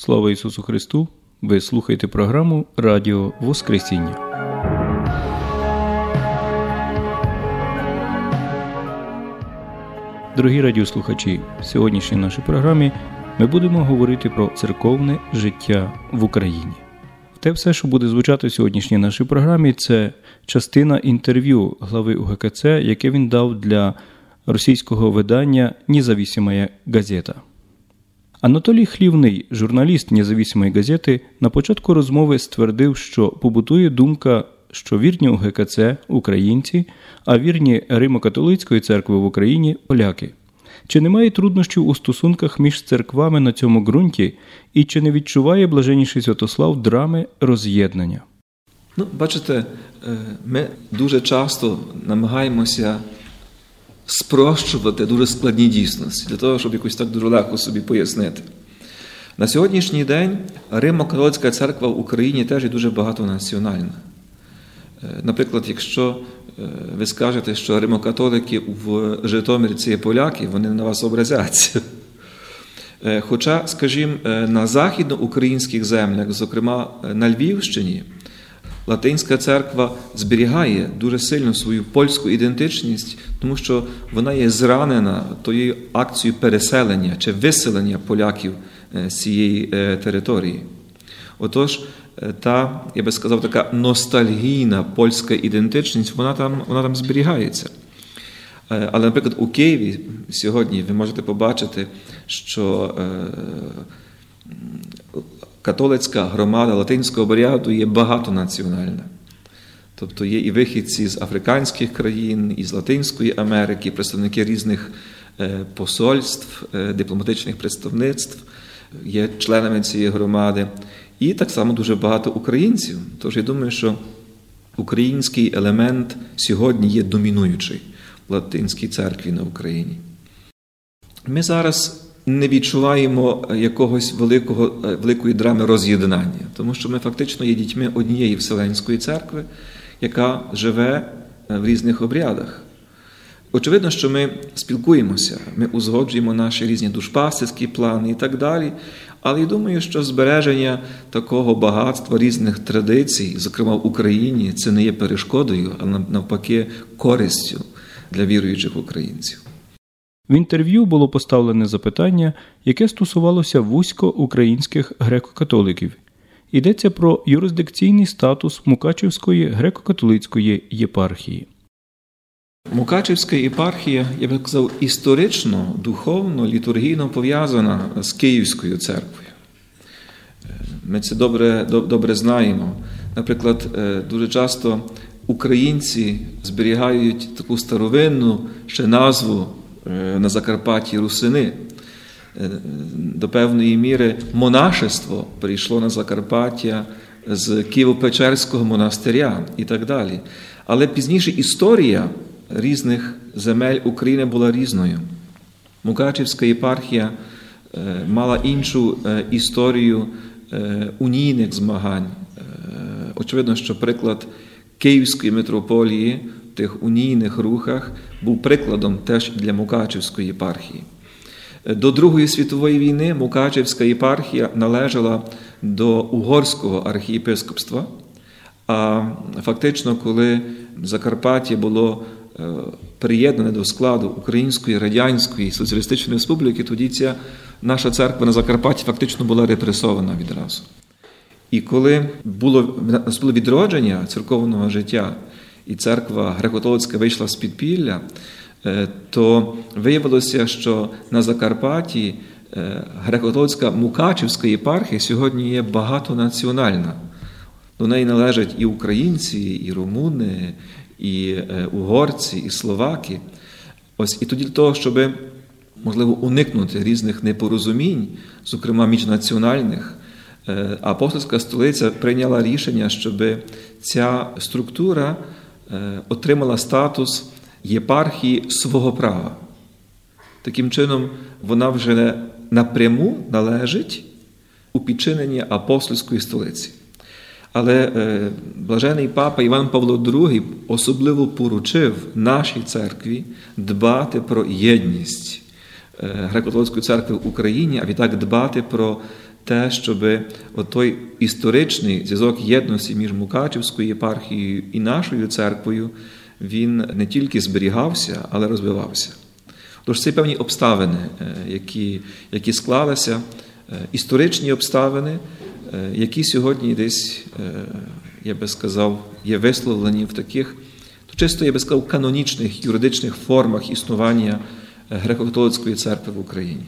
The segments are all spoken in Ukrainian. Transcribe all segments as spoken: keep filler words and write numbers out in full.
Слава Ісусу Христу! Ви слухаєте програму «Радіо Воскресіння». Дорогі радіослухачі, в сьогоднішній нашій програмі ми будемо говорити про церковне життя в Україні. Те все, що буде звучати в сьогоднішній нашій програмі, це частина інтерв'ю глави У Ге Ка Це, яке він дав для російського видання «Независимая газета». Анатолій Хлівний, журналіст «Независимої газети», на початку розмови ствердив, що побутує думка, що вірні У Ге Ка Це – українці, а вірні Римо-католицької церкви в Україні – поляки. Чи немає труднощів у стосунках між церквами на цьому ґрунті і чи не відчуває блаженніший Святослав драми роз'єднання? Ну, бачите, ми дуже часто намагаємося спрощувати дуже складні дійсності, для того, щоб якось так дуже легко собі пояснити. На сьогоднішній день Римо-католицька церква в Україні теж є дуже багатонаціональна. Наприклад, якщо ви скажете, що римокатолики в Житомирі – це є поляки, вони на вас образяться. Хоча, скажімо, на західноукраїнських землях, зокрема на Львівщині, Латинська церква зберігає дуже сильно свою польську ідентичність, тому що вона є зранена тією акцією переселення чи виселення поляків з цієї території. Отож, та, я би сказав, така ностальгійна польська ідентичність, вона там, вона там зберігається. Але, наприклад, у Києві сьогодні ви можете побачити, що католицька громада латинського обряду є багатонаціональна. Тобто є і вихідці з африканських країн, і з Латинської Америки, представники різних посольств, дипломатичних представництв, є членами цієї громади. І так само дуже багато українців. Тож я думаю, що український елемент сьогодні є домінуючий в Латинській церкві на Україні. Ми зараз не відчуваємо якогось великого, великої драми роз'єднання, тому що ми фактично є дітьми однієї Вселенської церкви, яка живе в різних обрядах. Очевидно, що ми спілкуємося, ми узгоджуємо наші різні душпастерські плани і так далі, але я думаю, що збереження такого багатства різних традицій, зокрема в Україні, це не є перешкодою, а навпаки користю для віруючих українців. В інтерв'ю було поставлене запитання, яке стосувалося вузько українських греко-католиків. Йдеться про юрисдикційний статус Мукачівської греко-католицької єпархії. Мукачівська єпархія, я би казав, історично, духовно, літургійно пов'язана з Київською церквою. Ми це добре, добре знаємо. Наприклад, дуже часто українці зберігають таку старовинну ще назву на Закарпатті Русини. До певної міри монашество прийшло на Закарпаття з Києво-Печерського монастиря і так далі. Але пізніше історія різних земель України була різною. Мукачівська єпархія мала іншу історію унійних змагань. Очевидно, що приклад Київської митрополії в тих унійних рухах був прикладом теж для Мукачівської єпархії. До Другої світової війни Мукачівська єпархія належала до Угорського архієпископства, а фактично, коли Закарпаття було приєднане до складу Української Радянської Соціалістичної Республіки, тоді ця наша церква на Закарпатті фактично була репресована відразу. І коли було, було відродження церковного життя, і церква греко-католицька вийшла з підпілля, то виявилося, що на Закарпатті греко-католицька Мукачівська єпархія сьогодні є багатонаціональна. До неї належать і українці, і румуни, і угорці, і словаки. Ось і тоді для того, щоб, можливо, уникнути різних непорозумінь, зокрема міжнаціональних, апостольська столиця прийняла рішення, щоб ця структура отримала статус єпархії свого права. Таким чином, вона вже напряму належить у підчиненні апостольської столиці. Але е, блажений папа Іван Павло другий особливо поручив нашій церкві дбати про єдність е, греко-католицької церкви в Україні, а відтак дбати про те, щоб той історичний зв'язок єдності між Мукачівською єпархією і нашою церквою, він не тільки зберігався, але розвивався. Тож це певні обставини, які, які склалися, історичні обставини, які сьогодні десь, я би сказав, є висловлені в таких, то чисто, я би сказав, канонічних, юридичних формах існування греко-католицької церкви в Україні.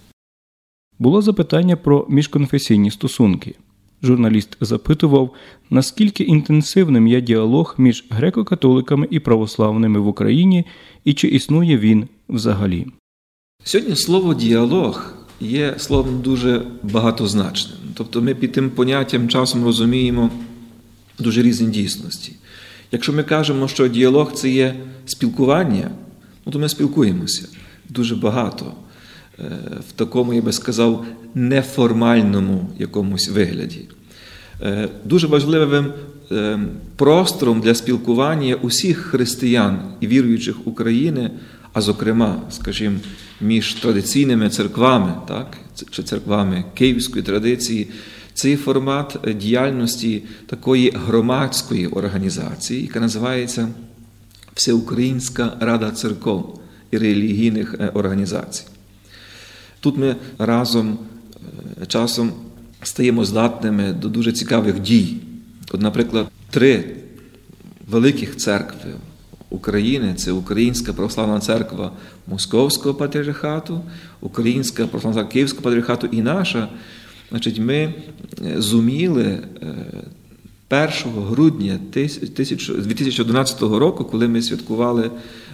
Було запитання про міжконфесійні стосунки. Журналіст запитував, наскільки інтенсивним є діалог між греко-католиками і православними в Україні, і чи існує він взагалі. Сьогодні слово «діалог» є словом дуже багатозначним. Тобто ми під тим поняттям часом розуміємо дуже різні дійсності. Якщо ми кажемо, що діалог – це є спілкування, ну, то ми спілкуємося дуже багато. В такому, я би сказав, неформальному якомусь вигляді. Дуже важливим простором для спілкування усіх християн і віруючих України, а зокрема, скажімо, між традиційними церквами, так, чи церквами київської традиції, це є формат діяльності такої громадської організації, яка називається Всеукраїнська Рада церков і релігійних організацій. Тут ми разом часом стаємо здатними до дуже цікавих дій. От, наприклад, три великих церкви України – це Українська православна церква Московського патріархату, Українська православна церква Київського патріархату і наша. Значить, ми зуміли першого грудня дві тисячі одинадцятого року, коли ми святкували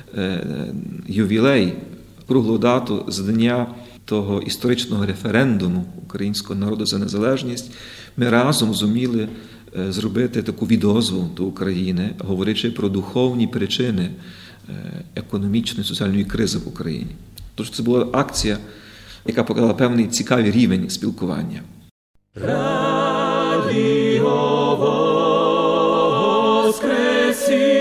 ювілей, круглу дату з дня того історичного референдуму українського народу за незалежність, ми разом зуміли зробити таку відозву до України, говорячи про духовні причини економічної, соціальної кризи в Україні. Тож це була акція, яка показала певний цікавий рівень спілкування. Радіо Воскресіння.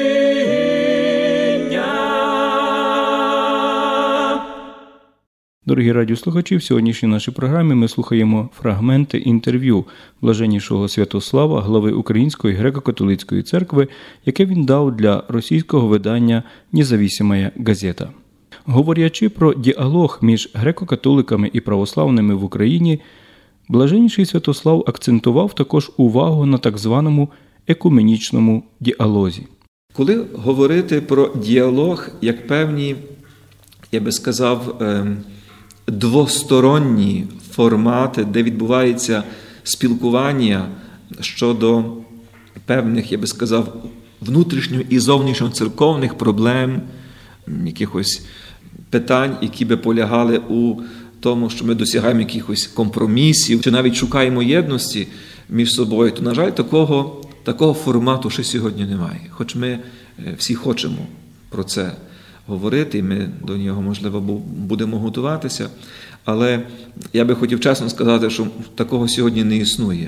Дорогі радіослухачі, в сьогоднішній нашій програмі ми слухаємо фрагменти інтерв'ю блаженнішого Святослава, глави Української греко-католицької церкви, яке він дав для російського видання «Независимая газета». Говорячи про діалог між греко-католиками і православними в Україні, блаженніший Святослав акцентував також увагу на так званому екуменічному діалозі. Коли говорити про діалог як певні, я би сказав, двосторонні формати, де відбувається спілкування щодо певних, я би сказав, внутрішньо і зовнішньо церковних проблем, якихось питань, які би полягали у тому, що ми досягаємо якихось компромісів, чи навіть шукаємо єдності між собою, то, на жаль, такого, такого формату ще сьогодні немає. Хоч ми всі хочемо про це говорити, і ми до нього, можливо, будемо готуватися. Але я би хотів чесно сказати, що такого сьогодні не існує.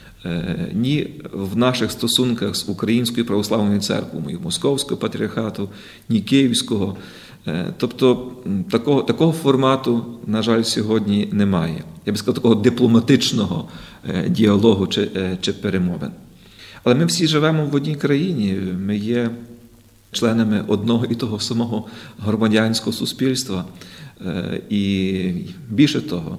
Ні в наших стосунках з Українською православною церквою, Московського патріархату, ні Київського. Тобто такого, такого формату, на жаль, сьогодні немає. Я би сказав, такого дипломатичного діалогу чи, чи перемовин. Але ми всі живемо в одній країні, ми є членами одного і того самого громадянського суспільства. І більше того,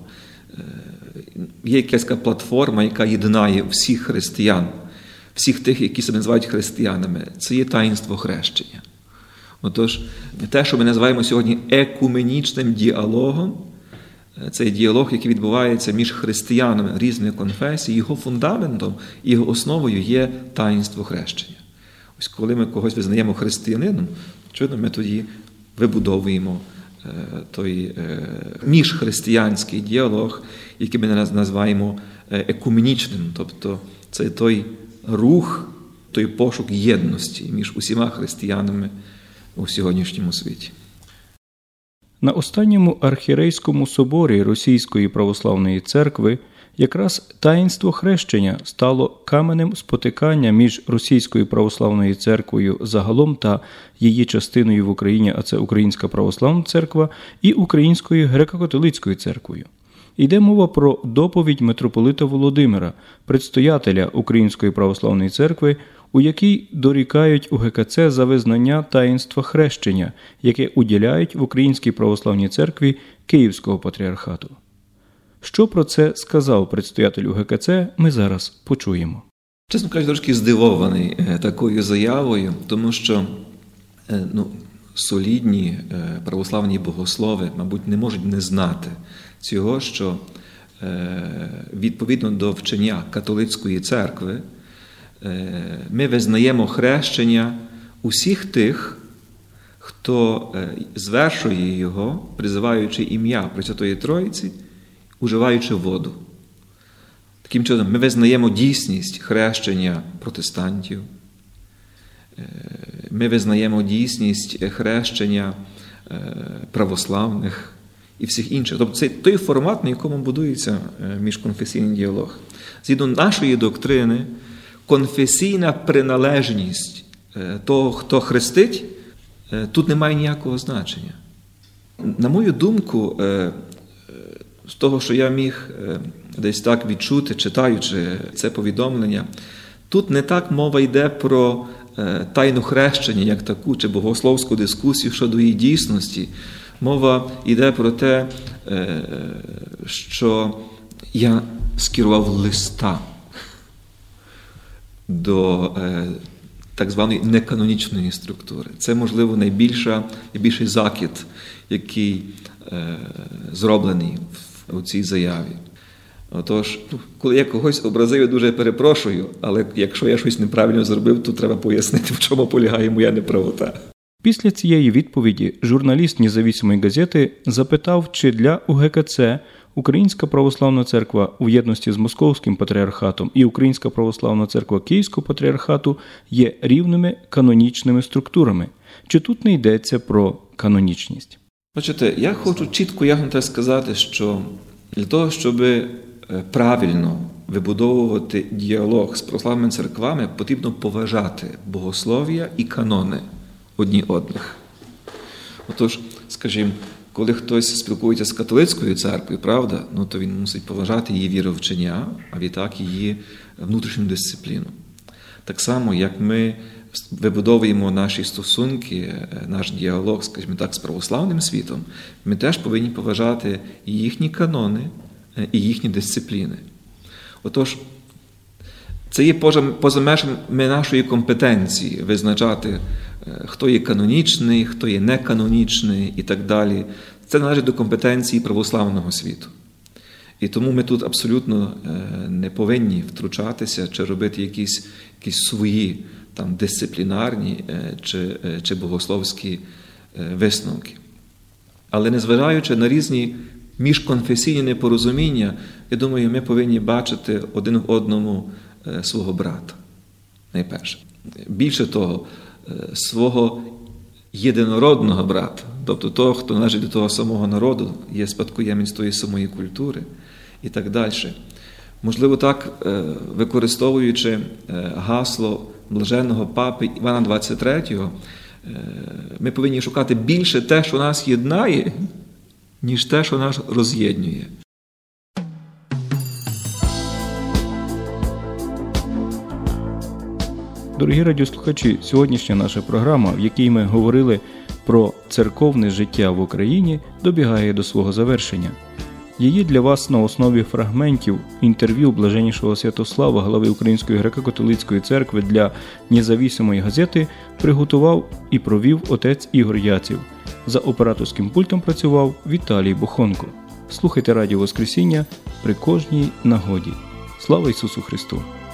є якась платформа, яка єднає всіх християн, всіх тих, які себе називають християнами. Це є таїнство хрещення. Отож, те, що ми називаємо сьогодні екуменічним діалогом, це діалог, який відбувається між християнами різних конфесій, його фундаментом, його основою є таїнство хрещення. Ось коли ми когось визнаємо християнином, очевидно, ми тоді вибудовуємо той міжхристиянський діалог, який ми називаємо екуменічним, тобто це той рух, той пошук єдності між усіма християнами у сьогоднішньому світі. На останньому архієрейському соборі Російської православної церкви якраз таїнство хрещення стало каменем спотикання між Російською православною церквою загалом та її частиною в Україні, а це Українська православна церква, і Українською греко-католицькою церквою. Йде мова про доповідь митрополита Володимира, предстоятеля Української православної церкви, у якій дорікають у ге ка це за визнання таїнства хрещення, яке уділяють в Українській православній церкві Київського патріархату. Що про це сказав предстоятель у ге ка це, ми зараз почуємо. Чесно кажучи, трошки здивований такою заявою, тому що ну, солідні православні богослови, мабуть, не можуть не знати цього, що відповідно до вчення католицької церкви ми визнаємо хрещення усіх тих, хто звершує його, призиваючи ім'я Пресвятої Троїці, уживаючи воду. Таким чином, ми визнаємо дійсність хрещення протестантів, ми визнаємо дійсність хрещення православних і всіх інших. Тобто це той формат, на якому будується міжконфесійний діалог. Згідно нашої доктрини, конфесійна приналежність того, хто хрестить, тут не має ніякого значення. На мою думку, з того, що я міг десь так відчути, читаючи це повідомлення, тут не так мова йде про тайну хрещення, як таку, чи богословську дискусію щодо її дійсності. Мова йде про те, що я скерував листа до так званої неканонічної структури. Це, можливо, найбільша, найбільший закид, який зроблений у цій заяві. Отож, коли я когось образив, я дуже перепрошую, але якщо я щось неправильно зробив, то треба пояснити, в чому полягає моя неправота. Після цієї відповіді журналіст Независимої газети запитав, чи для у ге ка це Українська православна церква у єдності з Московським патріархатом і Українська православна церква Київського патріархату є рівними канонічними структурами. Чи тут не йдеться про канонічність? Бачите, я хочу чітко ясно сказати, що для того, щоб правильно вибудовувати діалог з православними церквами, потрібно поважати богослов'я і канони одні одних. Отож, скажімо, коли хтось спілкується з католицькою церквою, правда, ну, то він мусить поважати її віровчення, а відтак її внутрішню дисципліну. Так само, як ми вибудовуємо наші стосунки, наш діалог, скажімо так, з православним світом, ми теж повинні поважати і їхні канони, і їхні дисципліни. Отож, це є поза межами нашої компетенції визначати, хто є канонічний, хто є неканонічний і так далі. Це належить до компетенції православного світу. І тому ми тут абсолютно не повинні втручатися чи робити якісь, якісь свої там, дисциплінарні чи, чи богословські висновки. Але незважаючи на різні міжконфесійні непорозуміння, я думаю, ми повинні бачити один в одному свого брата, найперше. Більше того, свого єдинородного брата, тобто того, хто належить до того самого народу, є спадкоємець тої самої культури і так далі. Можливо, так, використовуючи гасло блаженного папи Івана двадцять третього, ми повинні шукати більше те, що нас єднає, ніж те, що нас роз'єднує. Дорогі радіослухачі, сьогоднішня наша програма, в якій ми говорили про церковне життя в Україні, добігає до свого завершення. Її для вас на основі фрагментів інтерв'ю блаженнішого Святослава, глави Української греко-католицької церкви для Независимої газети, приготував і провів отець Ігор Яців. За операторським пультом працював Віталій Бохонко. Слухайте Радіо Воскресіння при кожній нагоді. Слава Ісусу Христу!